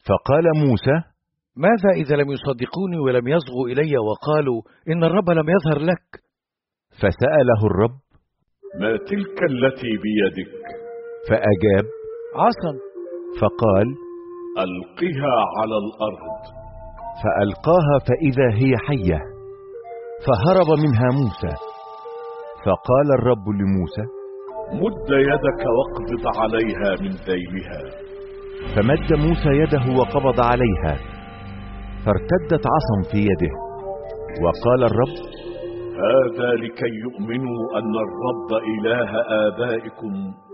فقال موسى: ماذا إذا لم يصدقوني ولم يصغوا إلي وقالوا إن الرب لم يظهر لك؟ فسأله الرب: ما تلك التي بيدك؟ فأجاب: عصا. فقال: ألقها على الأرض. فألقاها فإذا هي حية، فهرب منها موسى. فقال الرب لموسى: مد يدك واقبض عليها من ذيلها. فمد موسى يده وقبض عليها، فارتدت عصا في يده. وقال الرب: هذا لكي يؤمنوا أن الرب إله آبائكم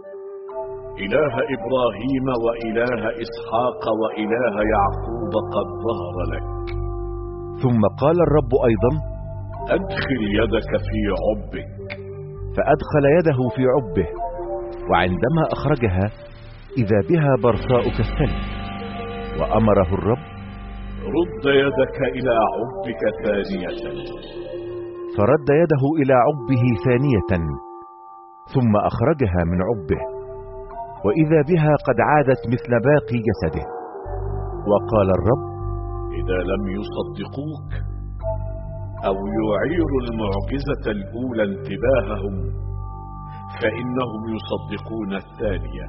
إله إبراهيم وإله إسحاق وإله يعقوب قد ظهر لك. ثم قال الرب أيضا: أدخل يدك في عبك. فأدخل يده في عبه، وعندما أخرجها إذا بها برصاء كالثلج. وأمره الرب: رد يدك إلى عبك ثانية. فرد يده إلى عبه ثانية، ثم أخرجها من عبه، وإذا بها قد عادت مثل باقي جسده. وقال الرب: إذا لم يصدقوك أو يعيروا المعجزة الأولى انتباههم فإنهم يصدقون الثانية.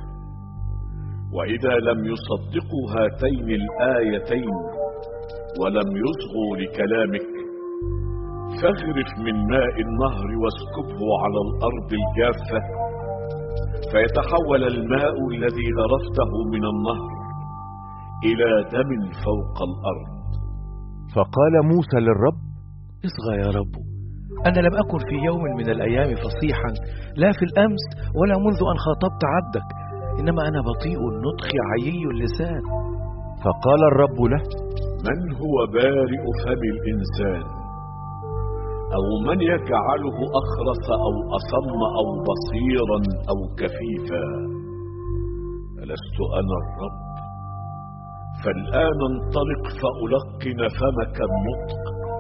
وإذا لم يصدقوا هاتين الآيتين ولم يصغوا لكلامك فاغرف من ماء النهر واسكبه على الأرض الجافة فيتحول الماء الذي غرفته من النهر إلى دم فوق الأرض. فقال موسى للرب: اصغى يا رب، أنا لم أكن في يوم من الأيام فصيحا، لا في الأمس ولا منذ أن خاطبت عبدك، إنما أنا بطيء النطق عيي اللسان. فقال الرب له: من هو بارئ فم الإنسان؟ أو من يجعله أخرس أو أصم أو بصيرا أو كفيفا؟ ألست أنا الرب؟ فالآن انطلق فألقن فمك النطق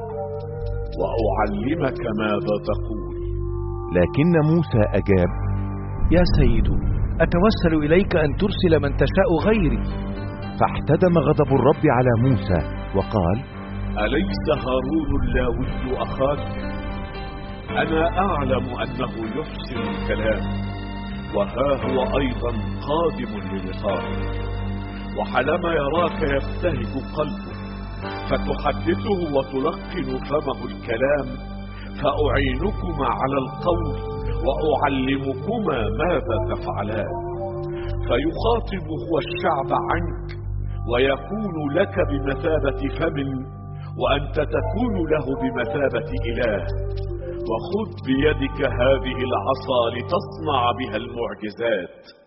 وأعلمك ماذا تقول. لكن موسى أجاب: يا سيد، أتوسل إليك أن ترسل من تشاء غيري. فاحتدم غضب الرب على موسى وقال: أليس هارون اللاوي أخاك؟ أنا أعلم أنه يحسن الكلام، وها هو أيضا قادم للقائك، وحالما يراك يبتهج قلبه فتحدثه وتلقن فمه الكلام، فأعينكما على القول وأعلمكما ماذا تفعلان. فيخاطب هو الشعب عنك ويكون لك بمثابة فم، وأنت تكون له بمثابة إله. وخذ بيدك هذه العصا لتصنع بها المعجزات.